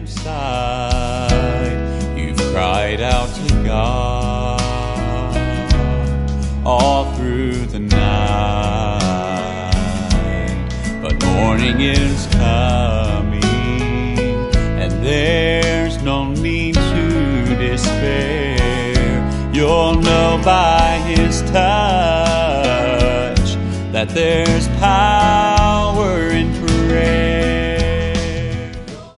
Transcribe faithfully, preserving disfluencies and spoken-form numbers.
inside. You've cried out to God all through the night, but morning is coming, and there's no need to despair. You'll know by His touch that there's power